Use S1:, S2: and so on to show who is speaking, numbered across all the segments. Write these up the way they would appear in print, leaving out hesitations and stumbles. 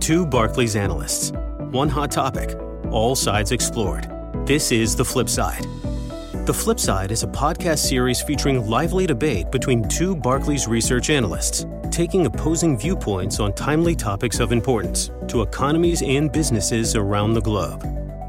S1: Two Barclays analysts. One hot topic. All sides explored. This is The Flip Side. The Flip Side is a podcast series featuring lively debate between two Barclays research analysts, taking opposing viewpoints on timely topics of importance to economies and businesses around the globe.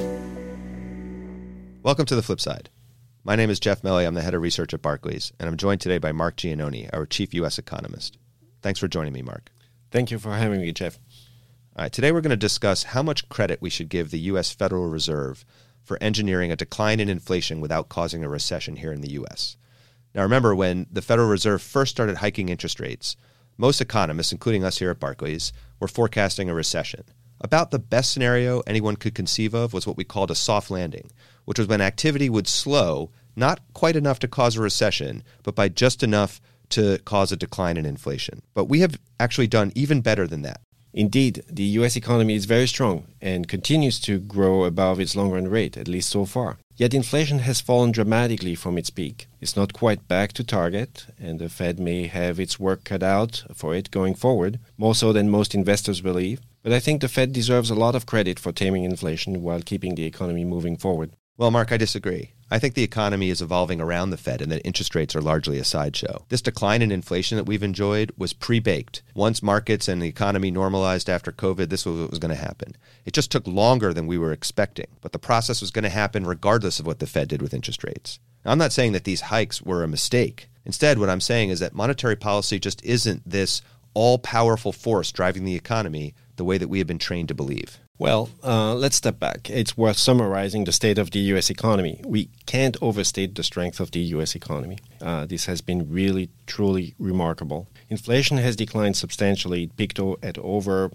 S2: Welcome to The Flip Side. My name is Jeff Melley. I'm the head of research at Barclays, and I'm joined today by Mark Giannone, our chief U.S. economist. Thanks for joining me, Mark.
S3: Thank you for having me, Jeff.
S2: All right, today we're going to discuss how much credit we should give the U.S. Federal Reserve for engineering a decline in inflation without causing a recession here in the U.S. Now, remember, when the Federal Reserve first started hiking interest rates, most economists, including us here at Barclays, were forecasting a recession. About the best scenario anyone could conceive of was what we called a soft landing, which was when activity would slow, not quite enough to cause a recession, but by just enough to cause a decline in inflation. But we have actually done even better than that.
S3: Indeed, the U.S. economy is very strong and continues to grow above its long-run rate, at least so far. Yet inflation has fallen dramatically from its peak. It's not quite back to target, and the Fed may have its work cut out for it going forward, more so than most investors believe. But I think the Fed deserves a lot of credit for taming inflation while keeping the economy moving forward.
S2: Well, Mark, I disagree. I think the economy is evolving around the Fed and that interest rates are largely a sideshow. This decline in inflation that we've enjoyed was pre-baked. Once markets and the economy normalized after COVID, this was what was going to happen. It just took longer than we were expecting, but the process was going to happen regardless of what the Fed did with interest rates. Now, I'm not saying that these hikes were a mistake. Instead, what I'm saying is that monetary policy just isn't this all-powerful force driving the economy the way that we have been trained to believe.
S3: Well, let's step back. It's worth summarizing the state of the U.S. economy. We can't overstate the strength of the U.S. economy. This has been really, truly remarkable. Inflation has declined substantially. It peaked at over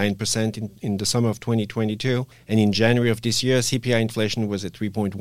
S3: 9% in the summer of 2022. And in January of this year, CPI inflation was at 3.1%.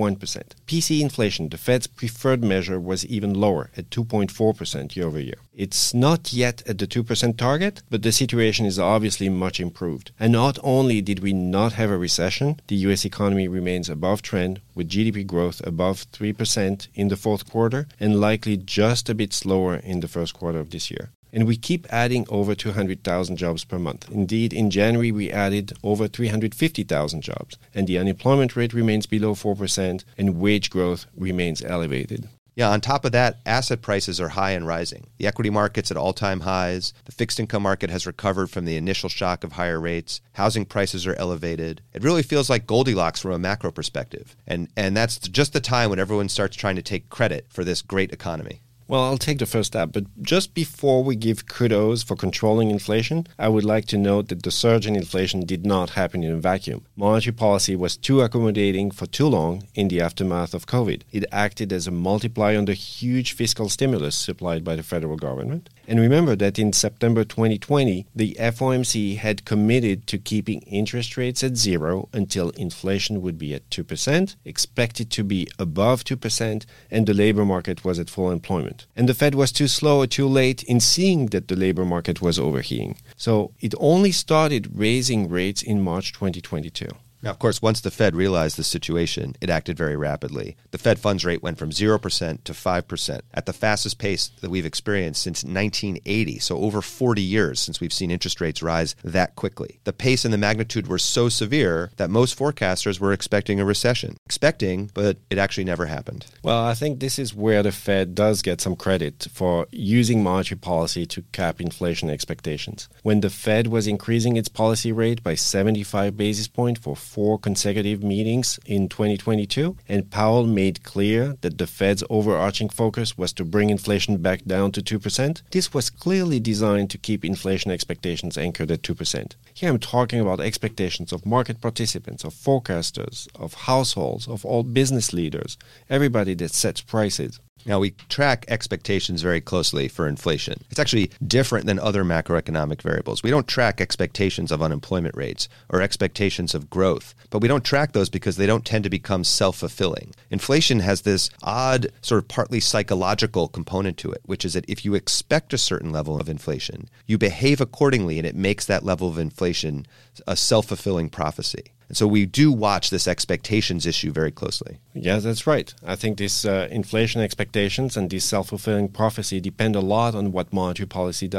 S3: PCE inflation, the Fed's preferred measure, was even lower at 2.4% year over year. It's not yet at the 2% target, but the situation is obviously much improved. And not only did we not have a recession, the U.S. economy remains above trend, with GDP growth above 3% in the fourth quarter and likely just a bit slower in the first quarter of this year. And we keep adding over 200,000 jobs per month. Indeed, in January, we added over 350,000 jobs, and the unemployment rate remains below 4%, and wage growth remains elevated.
S2: Yeah, on top of that, asset prices are high and rising. The equity market's at all-time highs. The fixed income market has recovered from the initial shock of higher rates. Housing prices are elevated. It really feels like Goldilocks from a macro perspective. And that's just the time when everyone starts trying to take credit for this great economy.
S3: Well, I'll take the first step, but just before we give kudos for controlling inflation, I would like to note that the surge in inflation did not happen in a vacuum. Monetary policy was too accommodating for too long in the aftermath of COVID. It acted as a multiplier on the huge fiscal stimulus supplied by the federal government. And remember that in September 2020, the FOMC had committed to keeping interest rates at zero until inflation would be at 2%, expected to be above 2%, and the labor market was at full employment. And the Fed was too slow or too late in seeing that the labor market was overheating. So it only started raising rates in March 2022.
S2: Now, of course, once the Fed realized the situation, it acted very rapidly. The Fed funds rate went from 0% to 5% at the fastest pace that we've experienced since 1980, so over 40 years since we've seen interest rates rise that quickly. The pace and the magnitude were so severe that most forecasters were expecting a recession. But it actually never happened.
S3: Well, I think this is where the Fed does get some credit for using monetary policy to cap inflation expectations. When the Fed was increasing its policy rate by 75 basis points for 4 consecutive meetings in 2022, and Powell made clear that the Fed's overarching focus was to bring inflation back down to 2%. This was clearly designed to keep inflation expectations anchored at 2%. Here I'm talking about expectations of market participants, of forecasters, of households, of all business leaders, everybody that sets prices.
S2: Now, we track expectations very closely for inflation. It's actually different than other macroeconomic variables. We don't track expectations of unemployment rates or expectations of growth, but we don't track those because they don't tend to become self-fulfilling. Inflation has this odd sort of partly psychological component to it, which is that if you expect a certain level of inflation, you behave accordingly, and it makes that level of inflation a self-fulfilling prophecy. And so we do watch this expectations issue very closely.
S3: Yeah, that's right. I think this inflation expectations and this self-fulfilling prophecy depend a lot on what monetary policy does.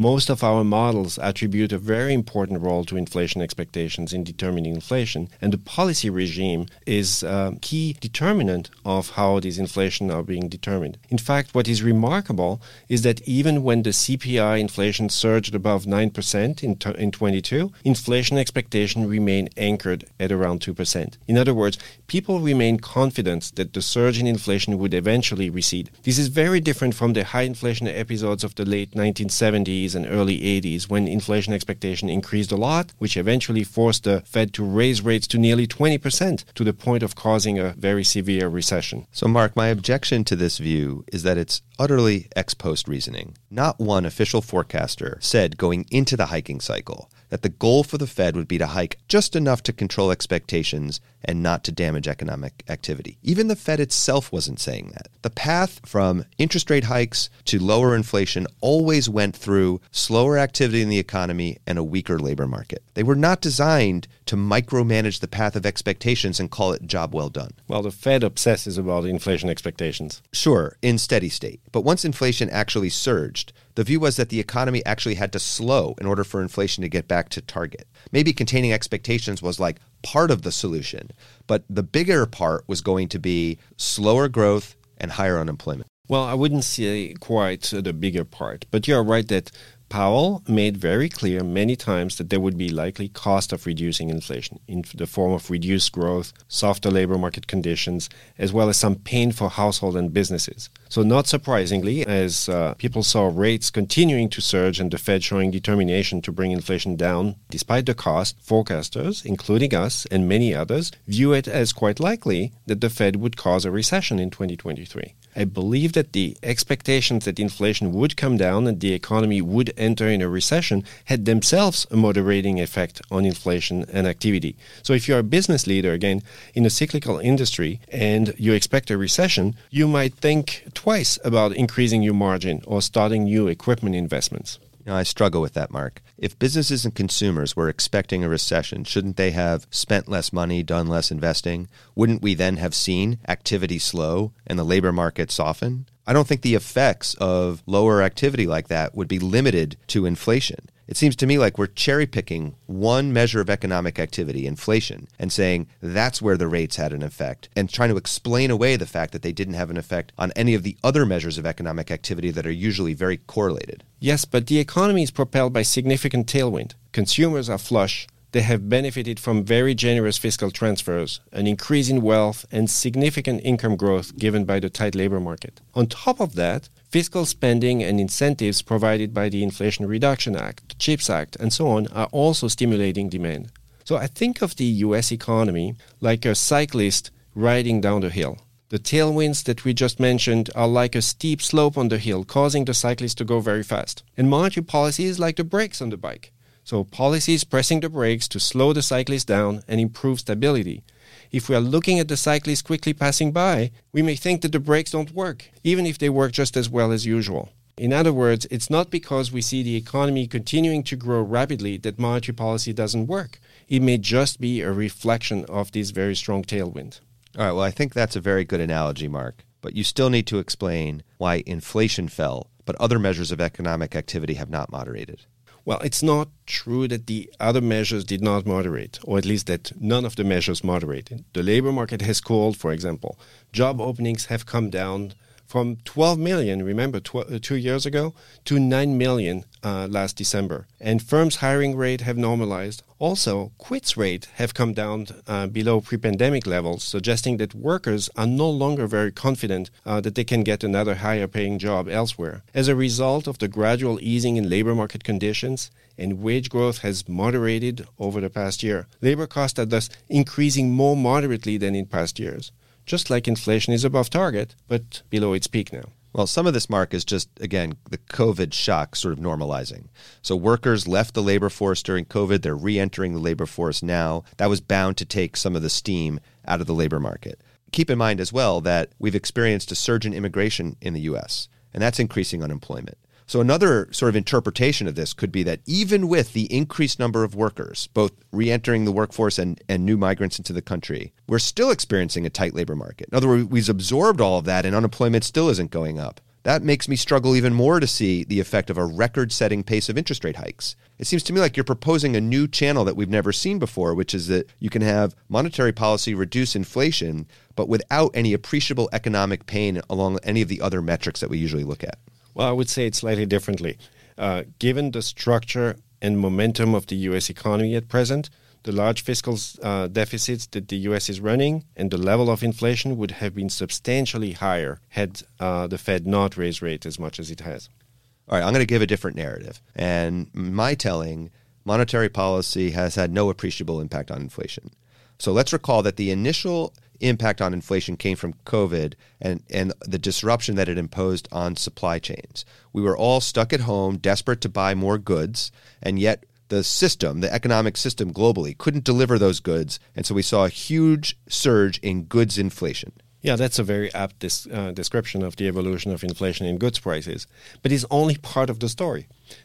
S3: most of our models attribute a very important role to inflation expectations in determining inflation, and the policy regime is a key determinant of how these inflation are being determined. In fact, what is remarkable is that even when the CPI inflation surged above 9% in 22, inflation expectation remained anchored at around 2%. In other words, people remain confident that the surge in inflation would eventually recede. This is very different from the high inflation episodes of the late 1970s and early 80s, when inflation expectation increased a lot, which eventually forced the Fed to raise rates to nearly 20%, to the point of causing a very severe recession.
S2: So, Mark, my objection to this view is that it's utterly ex post reasoning. Not one official forecaster said going into the hiking cycle that the goal for the Fed would be to hike just enough to control expectations and not to damage economic activity. Even the Fed itself wasn't saying that. The path from interest rate hikes to lower inflation always went through slower activity in the economy and a weaker labor market. They were not designed to micromanage the path of expectations and call it job well done.
S3: Well, the Fed obsesses about inflation expectations.
S2: Sure, in steady state. But once inflation actually surged, the view was that the economy actually had to slow in order for inflation to get back to target. Maybe containing expectations was like part of the solution, but the bigger part was going to be slower growth and higher unemployment.
S3: Well, I wouldn't say quite the bigger part, but you're right that Powell made very clear many times that there would be likely cost of reducing inflation in the form of reduced growth, softer labor market conditions, as well as some pain for households and businesses. So not surprisingly, as people saw rates continuing to surge and the Fed showing determination to bring inflation down despite the cost, forecasters, including us and many others, view it as quite likely that the Fed would cause a recession in 2023. I believe that the expectations that inflation would come down and the economy would enter in a recession had themselves a moderating effect on inflation and activity. So if you're a business leader, again, in a cyclical industry and you expect a recession, you might think twice about increasing your margin or starting new equipment investments.
S2: I struggle with that, Mark. If businesses and consumers were expecting a recession, shouldn't they have spent less money, done less investing? Wouldn't we then have seen activity slow and the labor market soften? I don't think the effects of lower activity like that would be limited to inflation. It seems to me like we're cherry-picking one measure of economic activity, inflation, and saying that's where the rates had an effect, and trying to explain away the fact that they didn't have an effect on any of the other measures of economic activity that are usually very correlated.
S3: Yes, but the economy is propelled by significant tailwind. Consumers are flush. They have benefited from very generous fiscal transfers, an increase in wealth, and significant income growth given by the tight labor market. On top of that, fiscal spending and incentives provided by the Inflation Reduction Act, the CHIPS Act, and so on are also stimulating demand. So I think of the U.S. economy like a cyclist riding down the hill. The tailwinds that we just mentioned are like a steep slope on the hill, causing the cyclist to go very fast. And monetary policy is like the brakes on the bike. So policies pressing the brakes to slow the cyclist down and improve stability. If we are looking at the cyclist quickly passing by, we may think that the brakes don't work, even if they work just as well as usual. In other words, it's not because we see the economy continuing to grow rapidly that monetary policy doesn't work. It may just be a reflection of this very strong tailwind.
S2: All right, well, I think that's a very good analogy, Mark. But you still need to explain why inflation fell, but other measures of economic activity have not moderated.
S3: Well, it's not true that the other measures did not moderate, or at least that none of the measures moderated. The labor market has cooled, for example. Job openings have come down from 12 million, remember, 2 years ago, to 9 million last December. And firms' hiring rate have normalized. Also, quits rate have come down below pre-pandemic levels, suggesting that workers are no longer very confident that they can get another higher-paying job elsewhere. As a result of the gradual easing in labor market conditions, and wage growth has moderated over the past year, labor costs are thus increasing more moderately than in past years. Just like inflation is above target, but below its peak now.
S2: Well, some of this, Mark, is just, again, the COVID shock sort of normalizing. So workers left the labor force during COVID. They're re-entering the labor force now. That was bound to take some of the steam out of the labor market. Keep in mind as well that we've experienced a surge in immigration in the U.S., and that's increasing unemployment. So another sort of interpretation of this could be that even with the increased number of workers, both re-entering the workforce and new migrants into the country, we're still experiencing a tight labor market. In other words, we've absorbed all of that and unemployment still isn't going up. that makes me struggle even more to see the effect of a record-setting pace of interest rate hikes. It seems to me like you're proposing a new channel that we've never seen before, which is that you can have monetary policy reduce inflation, but without any appreciable economic pain along any of the other metrics that we usually look at.
S3: Well, I would say it slightly differently. Given the structure and momentum of the U.S. economy at present, the large fiscal deficits that the U.S. is running and the level of inflation would have been substantially higher had the Fed not raised rates as much as it has.
S2: All right, I'm going to give a different narrative. And my telling, monetary policy has had no appreciable impact on inflation. So let's recall that the initial impact on inflation came from COVID and the disruption that it imposed on supply chains. We were all stuck at home, desperate to buy more goods, and yet the system, the economic system globally, couldn't deliver those goods, and so we saw a huge surge in goods inflation.
S3: Yeah, that's a very apt description of the evolution of inflation in goods prices. But it's only part of the story.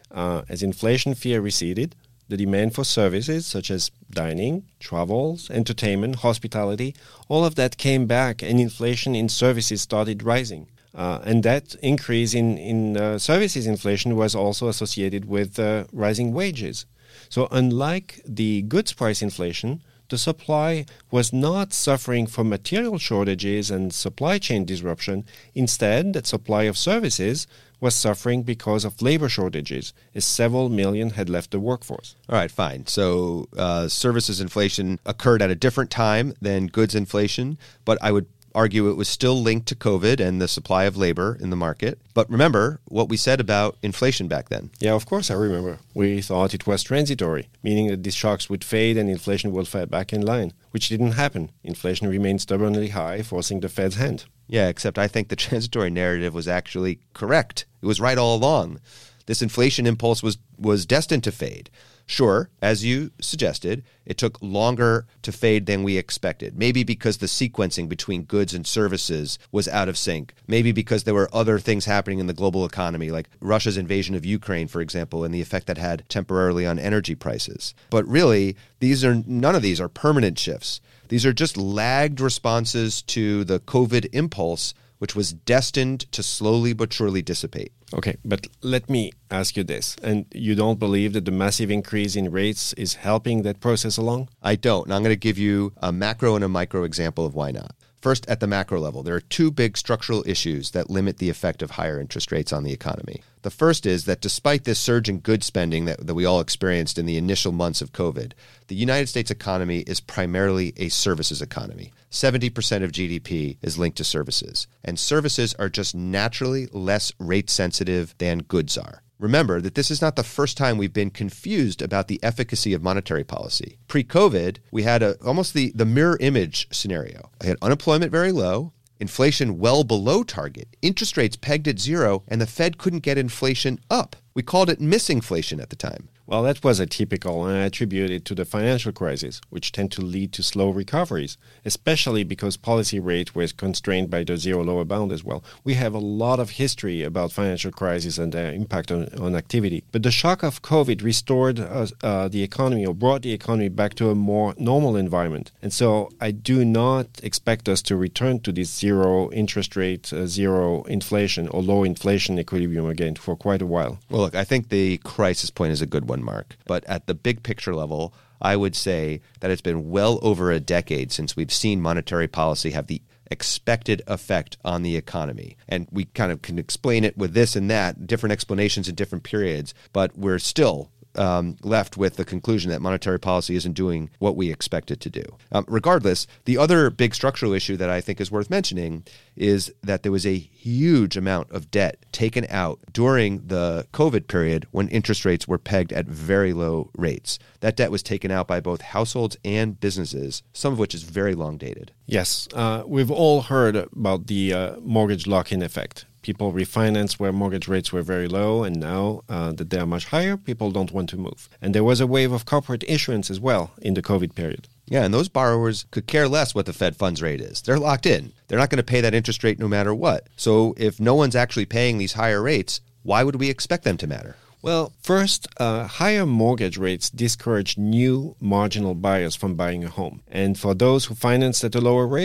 S3: As inflation fear receded, the demand for services such as dining, travels, entertainment, hospitality, all of that came back, and inflation in services started rising. And that increase in services inflation was also associated with rising wages. So unlike the goods price inflation, the supply was not suffering from material shortages and supply chain disruption. Instead, that supply of services was suffering because of labor shortages, as several million had left the workforce.
S2: All right, fine. So services inflation occurred at a different time than goods inflation, but I would argue it was still linked to COVID and the supply of labor in the market. But remember what we said about inflation back then.
S3: Yeah, of course I remember. We thought it was transitory, meaning that these shocks would fade and inflation would fall back in line, which didn't happen. Inflation remained stubbornly high, forcing the Fed's hand.
S2: Yeah, except I think the transitory narrative was actually correct. It was right all along. This inflation impulse was destined to fade. Sure, as you suggested, it took longer to fade than we expected. Maybe because the sequencing between goods and services was out of sync. Maybe because there were other things happening in the global economy, like Russia's invasion of Ukraine, for example, and the effect that had temporarily on energy prices. But really, none of these are permanent shifts. These are just lagged responses to the COVID impulse, which was destined to slowly but surely dissipate.
S3: Okay, but let me ask you this. And you don't believe that the massive increase in rates is helping that process along?
S2: I don't. And I'm going to give you a macro and a micro example of why not. First, at the macro level, there are two big structural issues that limit the effect of higher interest rates on the economy. The first is that despite this surge in goods spending that we all experienced in the initial months of COVID, the United States economy is primarily a services economy. 70% of GDP is linked to services, and services are just naturally less rate sensitive than goods are. Remember that this is not the first time we've been confused about the efficacy of monetary policy. Pre-COVID, we had almost the mirror image scenario. I had unemployment very low, inflation well below target, interest rates pegged at zero, and the Fed couldn't get inflation up. We called it misinflation at the time.
S3: Well, that was atypical, and I attribute it to the financial crisis, which tend to lead to slow recoveries, especially because policy rate was constrained by the zero lower bound as well. We have a lot of history about financial crisis and their impact on activity. But the shock of COVID restored the economy, or brought the economy back to a more normal environment. And so I do not expect us to return to this zero interest rate, zero inflation, or low inflation equilibrium again for quite a while.
S2: Well, look, I think the crisis point is a good one, Mark. But at the big picture level, I would say that it's been well over a decade since we've seen monetary policy have the expected effect on the economy. And we kind of can explain it with this and that, different explanations in different periods, but we're still left with the conclusion that monetary policy isn't doing what we expect it to do. Regardless, the other big structural issue that I think is worth mentioning is that there was a huge amount of debt taken out during the COVID period when interest rates were pegged at very low rates. That debt was taken out by both households and businesses, some of which is very long dated.
S3: Yes, we've all heard about the mortgage lock-in effect. People refinance where mortgage rates were very low, and now that they are much higher, people don't want to move. And there was a wave of corporate issuance as well in the COVID period.
S2: Yeah, and those borrowers could care less what the Fed funds rate is. They're locked in. They're not going to pay that interest rate no matter what. So if no one's actually paying these higher rates, why would we expect them to matter?
S3: Well, first, higher mortgage rates discourage new marginal buyers from buying a home. And for those who financed at a lower rate,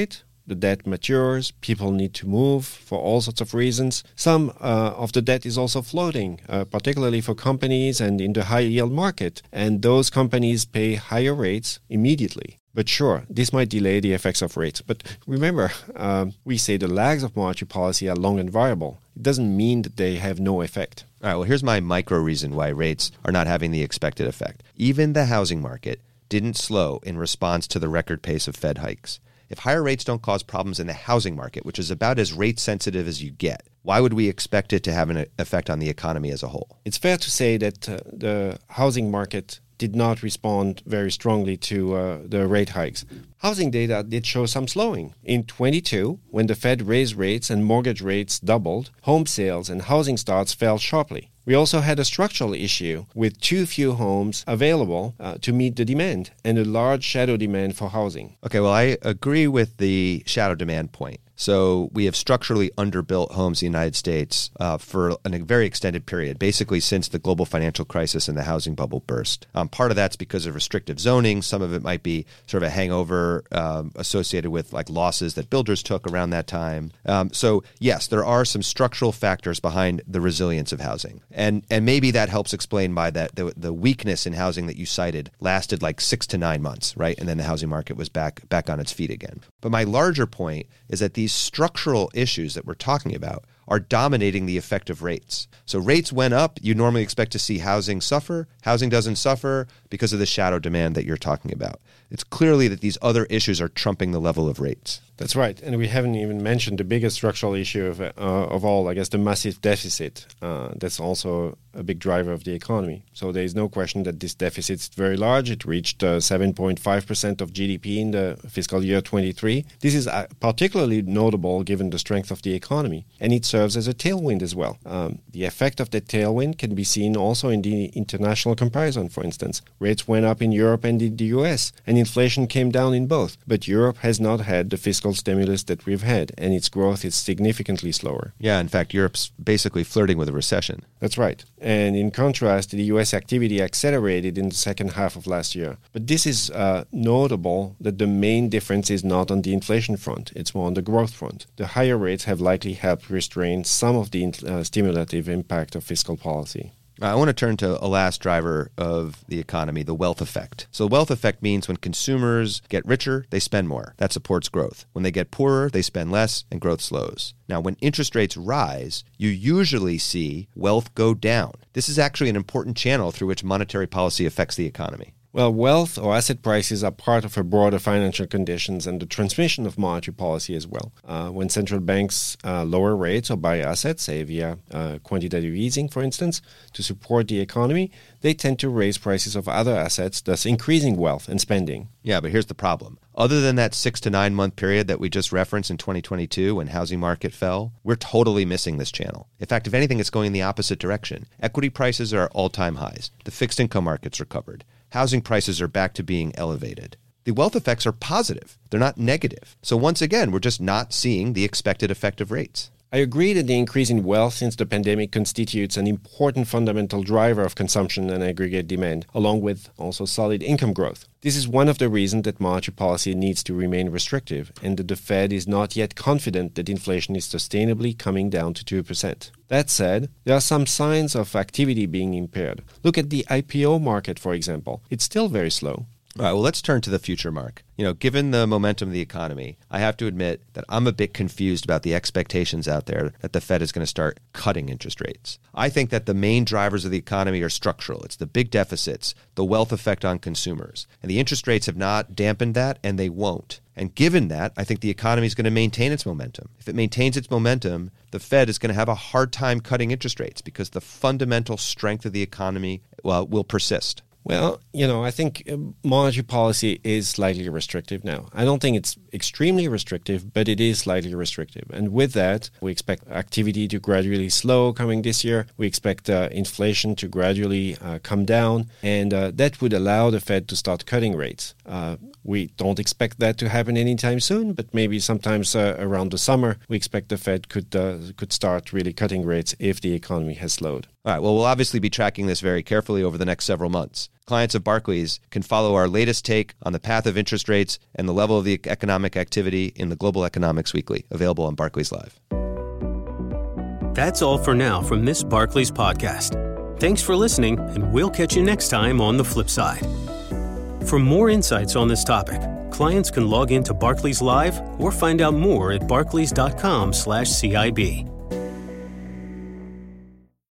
S3: the debt matures, people need to move for all sorts of reasons. Some of the debt is also floating, particularly for companies and in the high-yield market, and those companies pay higher rates immediately. But sure, this might delay the effects of rates. But remember, we say the lags of monetary policy are long and variable. It doesn't mean that they have no effect.
S2: All right, well, here's my micro reason why rates are not having the expected effect. Even the housing market didn't slow in response to the record pace of Fed hikes. If higher rates don't cause problems in the housing market, which is about as rate sensitive as you get, why would we expect it to have an effect on the economy as a whole?
S3: It's fair to say that the housing market did not respond very strongly to the rate hikes. Housing data did show some slowing. In 22, when the Fed raised rates and mortgage rates doubled, home sales and housing starts fell sharply. We also had a structural issue with too few homes available to meet the demand and a large shadow demand for housing.
S2: Okay, well, I agree with the shadow demand point. So we have structurally underbuilt homes in the United States for a very extended period, basically since the global financial crisis and the housing bubble burst. Part of that's because of restrictive zoning. Some of it might be sort of a hangover associated with like losses that builders took around that time. So yes, there are some structural factors behind the resilience of housing. And maybe that helps explain why the weakness in housing that you cited lasted like 6 to 9 months, right? And then the housing market was back on its feet again. But my larger point is that these structural issues that we're talking about are dominating the effect of rates. So rates went up, you normally expect to see housing suffer. Housing doesn't suffer because of the shadow demand that you're talking about. It's clearly that these other issues are trumping the level of rates.
S3: That's right. And we haven't even mentioned the biggest structural issue of all, I guess, the massive deficit. That's also a big driver of the economy. So there is no question that this deficit is very large. It reached 7.5% of GDP in the fiscal year 23. This is particularly notable given the strength of the economy. And it serves as a tailwind as well. The effect of that tailwind can be seen also in the international comparison, for instance. Rates went up in Europe and in the US, and inflation came down in both. But Europe has not had the fiscal stimulus that we've had, and its growth is significantly slower.
S2: Yeah, in fact, Europe's basically flirting with a recession.
S3: That's right. And in contrast, the US activity accelerated in the second half of last year. But this is notable that the main difference is not on the inflation front. It's more on the growth front. The higher rates have likely helped restrain some of the stimulative impact of fiscal policy.
S2: I want to turn to a last driver of the economy, the wealth effect. So the wealth effect means when consumers get richer, they spend more. That supports growth. When they get poorer, they spend less and growth slows. Now, when interest rates rise, you usually see wealth go down. This is actually an important channel through which monetary policy affects the economy.
S3: Well, wealth or asset prices are part of a broader financial conditions and the transmission of monetary policy as well. When central banks lower rates or buy assets, say via quantitative easing, for instance, to support the economy, they tend to raise prices of other assets, thus increasing wealth and spending.
S2: Yeah, but here's the problem. Other than that 6 to 9 month period that we just referenced in 2022 when housing market fell, we're totally missing this channel. In fact, if anything, it's going in the opposite direction. Equity prices are at all-time highs. The fixed income market's recovered. Housing prices are back to being elevated. The wealth effects are positive. They're not negative. So once again, we're just not seeing the expected effect of rates.
S3: I agree that the increase in wealth since the pandemic constitutes an important fundamental driver of consumption and aggregate demand, along with also solid income growth. This is one of the reasons that monetary policy needs to remain restrictive and that the Fed is not yet confident that inflation is sustainably coming down to 2%. That said, there are some signs of activity being impaired. Look at the IPO market, for example. It's still very slow.
S2: All right, well, let's turn to the future, Mark. Given the momentum of the economy, I have to admit that I'm a bit confused about the expectations out there that the Fed is going to start cutting interest rates. I think that the main drivers of the economy are structural. It's the big deficits, the wealth effect on consumers. And the interest rates have not dampened that, and they won't. And given that, I think the economy is going to maintain its momentum. If it maintains its momentum, the Fed is going to have a hard time cutting interest rates because the fundamental strength of the economy will persist.
S3: Well, I think monetary policy is slightly restrictive now. I don't think it's extremely restrictive, but it is slightly restrictive. And with that, we expect activity to gradually slow coming this year. We expect inflation to gradually come down, and that would allow the Fed to start cutting rates. We don't expect that to happen anytime soon, but maybe sometimes around the summer, we expect the Fed could start really cutting rates if the economy has slowed.
S2: All right, well, we'll obviously be tracking this very carefully over the next several months. Clients of Barclays can follow our latest take on the path of interest rates and the level of the economic activity in the Global Economics Weekly, available on Barclays Live.
S1: That's all for now from this Barclays podcast. Thanks for listening, and we'll catch you next time on The Flip Side. For more insights on this topic, clients can log into Barclays Live or find out more at barclays.com/CIB.